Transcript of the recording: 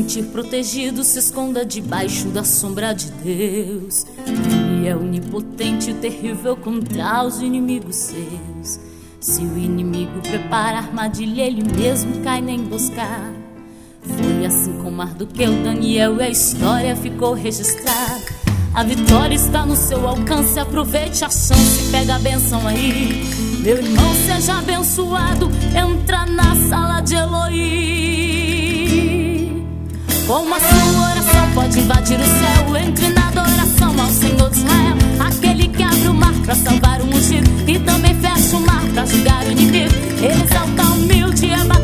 sentir protegido, se esconda debaixo da sombra de Deus. Ele é onipotente e terrível contra os inimigos seus. Se o inimigo prepara armadilha, ele mesmo cai na emboscada. Foi assim com Mardoqueu, Daniel, e a história ficou registrada. A vitória está no seu alcance, aproveite a chance, pega a benção aí. Meu irmão, seja abençoado, entra na sala de Elohim. Com a sua oração pode invadir o céu, entre na adoração ao Senhor de Israel. Aquele que abre o mar para salvar o ungido e também fecha o mar para julgar o inimigo. Ele exalta o humilde e abate